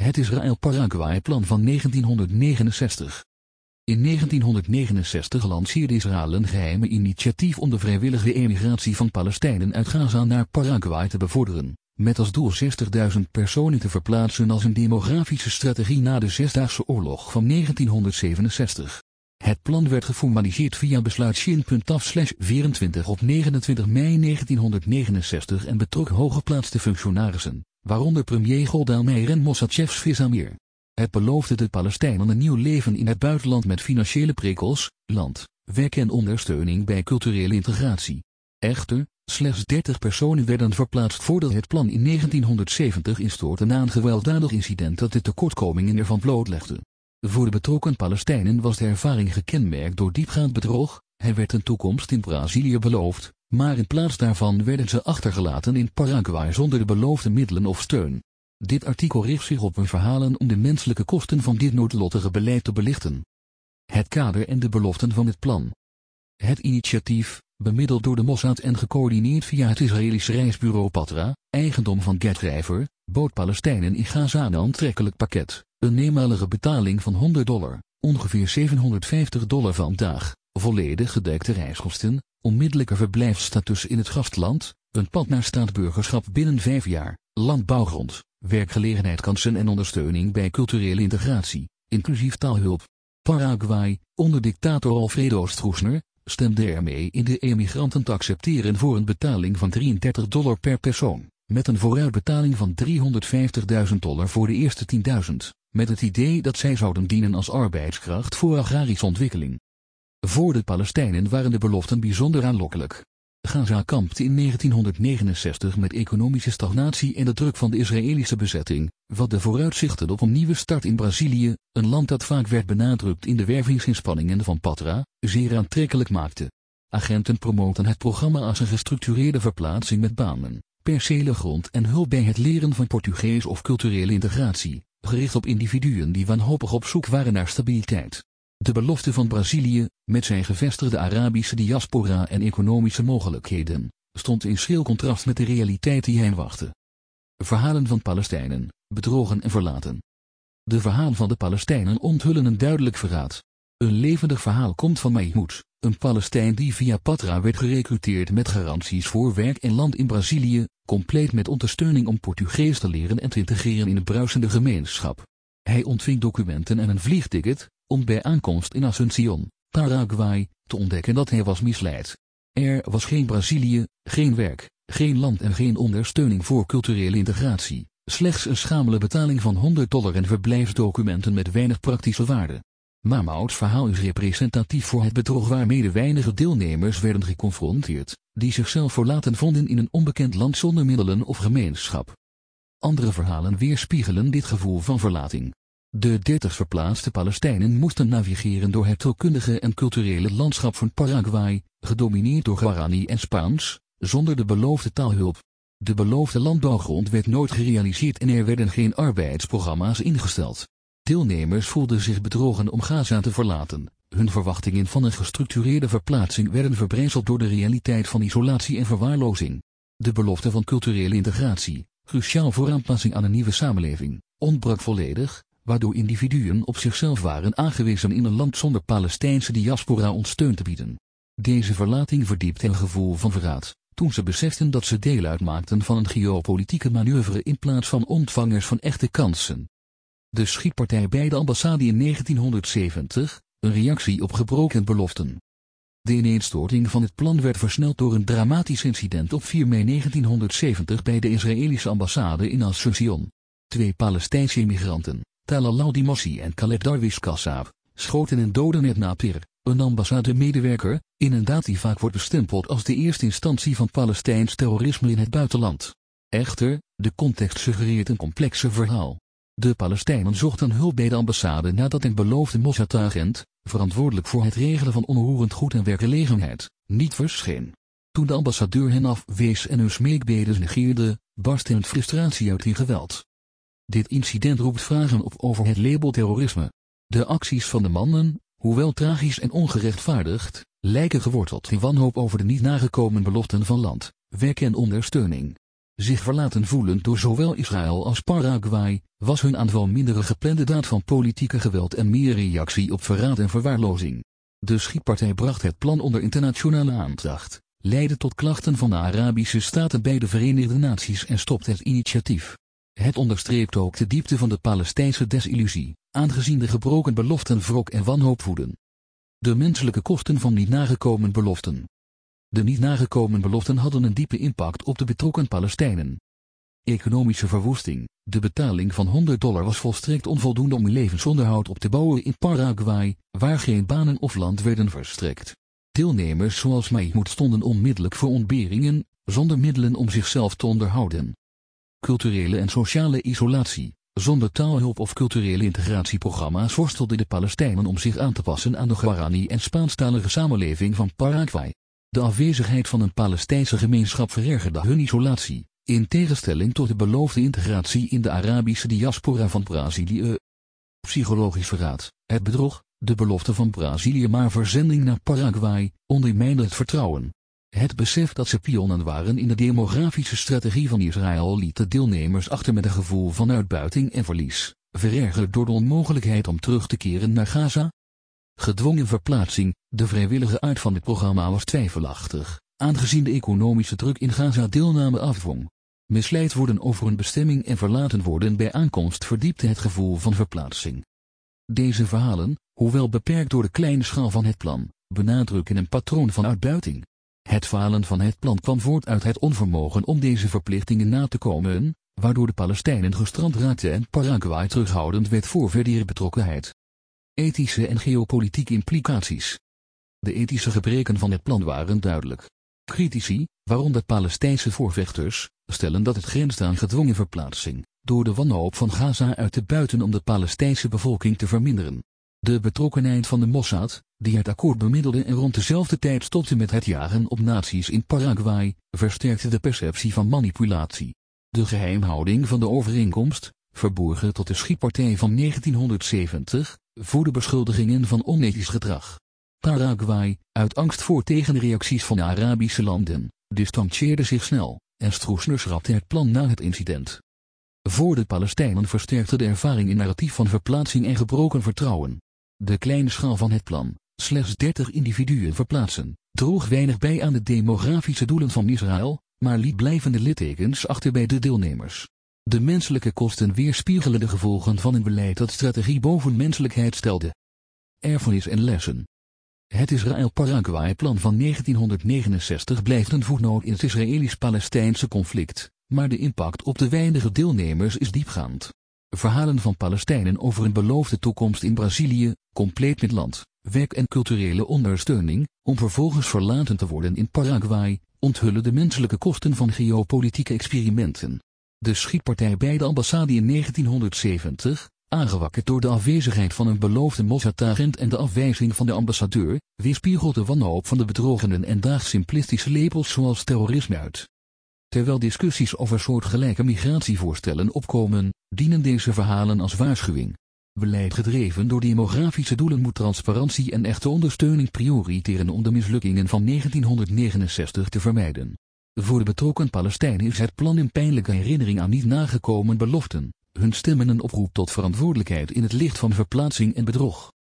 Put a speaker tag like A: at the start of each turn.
A: Het Israël-Paraguay-plan van 1969. In 1969 lanceerde Israël een geheime initiatief om de vrijwillige emigratie van Palestijnen uit Gaza naar Paraguay te bevorderen, met als doel 60.000 personen te verplaatsen als een demografische strategie na de Zesdaagse Oorlog van 1967. Het plan werd geformaliseerd via besluit Shin.af/24 op 29 mei 1969 en betrok hooggeplaatste functionarissen, waaronder premier Golda Meir en Mossad-chef Zvi Zamir. Het beloofde de Palestijnen een nieuw leven in het buitenland met financiële prikkels, land, werk en ondersteuning bij culturele integratie. Echter, slechts 30 personen werden verplaatst voordat het plan in 1970 instortte na een gewelddadig incident dat de tekortkomingen ervan blootlegde. Voor de betrokken Palestijnen was de ervaring gekenmerkt door diepgaand bedrog. Er werd een toekomst in Brazilië beloofd, maar in plaats daarvan werden ze achtergelaten in Paraguay zonder de beloofde middelen of steun. Dit artikel richt zich op hun verhalen om de menselijke kosten van dit noodlottige beleid te belichten. Het kader en de beloften van het plan. Het initiatief, bemiddeld door de Mossad en gecoördineerd via het Israëlische reisbureau Patra, eigendom van Getrijver, bood Palestijnen in Gaza een aantrekkelijk pakket, een eenmalige betaling van $100, ongeveer $750 van dag, volledig gedekte reiskosten, onmiddellijke verblijfsstatus in het gastland, een pad naar staatsburgerschap binnen 5 jaar, landbouwgrond, werkgelegenheidskansen en ondersteuning bij culturele integratie, inclusief taalhulp. Paraguay, onder dictator Alfredo Stroessner, stemde ermee in de emigranten te accepteren voor een betaling van $33 per persoon, met een vooruitbetaling van $350.000 voor de eerste 10.000, met het idee dat zij zouden dienen als arbeidskracht voor agrarische ontwikkeling. Voor de Palestijnen waren de beloften bijzonder aanlokkelijk. Gaza kampte in 1969 met economische stagnatie en de druk van de Israëlische bezetting, wat de vooruitzichten op een nieuwe start in Brazilië, een land dat vaak werd benadrukt in de wervingsinspanningen van Patra, zeer aantrekkelijk maakte. Agenten promoten het programma als een gestructureerde verplaatsing met banen, percelen grond en hulp bij het leren van Portugees of culturele integratie, gericht op individuen die wanhopig op zoek waren naar stabiliteit. De belofte van Brazilië, met zijn gevestigde Arabische diaspora en economische mogelijkheden, stond in schril contrast met de realiteit die hen wachtte. Verhalen van Palestijnen, bedrogen en verlaten. De verhalen van de Palestijnen onthullen een duidelijk verraad. Een levendig verhaal komt van Mahmoud, een Palestijn die via Patra werd gerekruteerd met garanties voor werk en land in Brazilië, compleet met ondersteuning om Portugees te leren en te integreren in een bruisende gemeenschap. Hij ontving documenten en een vliegticket, om bij aankomst in Asunción, Paraguay, te ontdekken dat hij was misleid. Er was geen Brazilië, geen werk, geen land en geen ondersteuning voor culturele integratie, slechts een schamele betaling van $100 en verblijfsdocumenten met weinig praktische waarde. Mahmouds verhaal is representatief voor het bedrog waarmee de weinige deelnemers werden geconfronteerd, die zichzelf verlaten vonden in een onbekend land zonder middelen of gemeenschap. Andere verhalen weerspiegelen dit gevoel van verlating. De 30 verplaatste Palestijnen moesten navigeren door het taalkundige en culturele landschap van Paraguay, gedomineerd door Guarani en Spaans, zonder de beloofde taalhulp. De beloofde landbouwgrond werd nooit gerealiseerd en er werden geen arbeidsprogramma's ingesteld. Deelnemers voelden zich bedrogen om Gaza te verlaten. Hun verwachtingen van een gestructureerde verplaatsing werden verbrezeld door de realiteit van isolatie en verwaarlozing. De belofte van culturele integratie, cruciaal voor aanpassing aan een nieuwe samenleving, ontbrak volledig, waardoor individuen op zichzelf waren aangewezen in een land zonder Palestijnse diaspora om steun te bieden. Deze verlating verdiepte een gevoel van verraad, toen ze beseften dat ze deel uitmaakten van een geopolitieke manoeuvre in plaats van ontvangers van echte kansen. De schietpartij bij de ambassade in 1970, een reactie op gebroken beloften. De ineenstorting van het plan werd versneld door een dramatisch incident op 4 mei 1970 bij de Israëlische ambassade in Asunción. 2 Palestijnse immigranten, Talal Al-Dimossi en Khaled Darwish Kassab, schoten en doden het Napir, een ambassademedewerker, in een daad die vaak wordt bestempeld als de eerste instantie van Palestijns terrorisme in het buitenland. Echter, de context suggereert een complexe verhaal. De Palestijnen zochten hulp bij de ambassade nadat een beloofde Mossad-agent, verantwoordelijk voor het regelen van onroerend goed en werkgelegenheid, niet verscheen. Toen de ambassadeur hen afwees en hun smeekbeden negeerde, barstte hun frustratie uit in geweld. Dit incident roept vragen op over het label terrorisme. De acties van de mannen, hoewel tragisch en ongerechtvaardigd, lijken geworteld in wanhoop over de niet nagekomen beloften van land, werk en ondersteuning. Zich verlaten voelend door zowel Israël als Paraguay, was hun aanval minder een geplande daad van politieke geweld en meer reactie op verraad en verwaarlozing. De schietpartij bracht het plan onder internationale aandacht, leidde tot klachten van de Arabische staten bij de Verenigde Naties en stopte het initiatief. Het onderstreept ook de diepte van de Palestijnse desillusie, aangezien de gebroken beloften wrok en wanhoop voeden. De menselijke kosten van niet nagekomen beloften. De niet nagekomen beloften hadden een diepe impact op de betrokken Palestijnen. Economische verwoesting. De betaling van $100 was volstrekt onvoldoende om levensonderhoud op te bouwen in Paraguay, waar geen banen of land werden verstrekt. Deelnemers zoals Mahmoud stonden onmiddellijk voor ontberingen, zonder middelen om zichzelf te onderhouden. Culturele en sociale isolatie. Zonder taalhulp of culturele integratieprogramma's worstelden de Palestijnen om zich aan te passen aan de Guarani- en Spaanstalige samenleving van Paraguay. De afwezigheid van een Palestijnse gemeenschap verergerde hun isolatie, in tegenstelling tot de beloofde integratie in de Arabische diaspora van Brazilië. Psychologisch verraad, het bedrog, de belofte van Brazilië maar verzending naar Paraguay, ondermijnde het vertrouwen. Het besef dat ze pionnen waren in de demografische strategie van Israël liet de deelnemers achter met een gevoel van uitbuiting en verlies, verergerd door de onmogelijkheid om terug te keren naar Gaza. Gedwongen verplaatsing. De vrijwillige aard van dit programma was twijfelachtig, aangezien de economische druk in Gaza deelname afdwong. Misleid worden over een bestemming en verlaten worden bij aankomst verdiepte het gevoel van verplaatsing. Deze verhalen, hoewel beperkt door de kleine schaal van het plan, benadrukken een patroon van uitbuiting. Het falen van het plan kwam voort uit het onvermogen om deze verplichtingen na te komen, waardoor de Palestijnen gestrand raakten en Paraguay terughoudend werd voor verdere betrokkenheid. Ethische en geopolitieke implicaties. De ethische gebreken van het plan waren duidelijk. Critici, waaronder Palestijnse voorvechters, stellen dat het grenst aan gedwongen verplaatsing, door de wanhoop van Gaza uit te buiten om de Palestijnse bevolking te verminderen. De betrokkenheid van de Mossad, die het akkoord bemiddelde en rond dezelfde tijd stopte met het jagen op nazi's in Paraguay, versterkte de perceptie van manipulatie. De geheimhouding van de overeenkomst, verborgen tot de schietpartij van 1970, voerde beschuldigingen van onethisch gedrag. Paraguay, uit angst voor tegenreacties van de Arabische landen, distancieerde zich snel, en Stroessner schrapte het plan na het incident. Voor de Palestijnen versterkte de ervaring in narratief van verplaatsing en gebroken vertrouwen. De kleine schaal van het plan, slechts 30 individuen verplaatsen, droeg weinig bij aan de demografische doelen van Israël, maar liet blijvende littekens achter bij de deelnemers. De menselijke kosten weerspiegelen de gevolgen van een beleid dat strategie boven menselijkheid stelde. Erfenis en lessen. Het Israël-Paraguay-plan van 1969 blijft een voetnoot in het Israëlisch-Palestijnse conflict, maar de impact op de weinige deelnemers is diepgaand. Verhalen van Palestijnen over een beloofde toekomst in Brazilië, compleet met land, werk en culturele ondersteuning, om vervolgens verlaten te worden in Paraguay, onthullen de menselijke kosten van geopolitieke experimenten. De schietpartij bij de ambassade in 1970, aangewakkerd door de afwezigheid van een beloofde Mossad-agent en de afwijzing van de ambassadeur, weerspiegelt de wanhoop van de bedrogenen en daagt simplistische labels zoals terrorisme uit. Terwijl discussies over soortgelijke migratievoorstellen opkomen, dienen deze verhalen als waarschuwing. Beleid gedreven door demografische doelen moet transparantie en echte ondersteuning prioriteren om de mislukkingen van 1969 te vermijden. Voor de betrokken Palestijnen is het plan een pijnlijke herinnering aan niet nagekomen beloften, hun stemmen een oproep tot verantwoordelijkheid in het licht van verplaatsing en bedrog.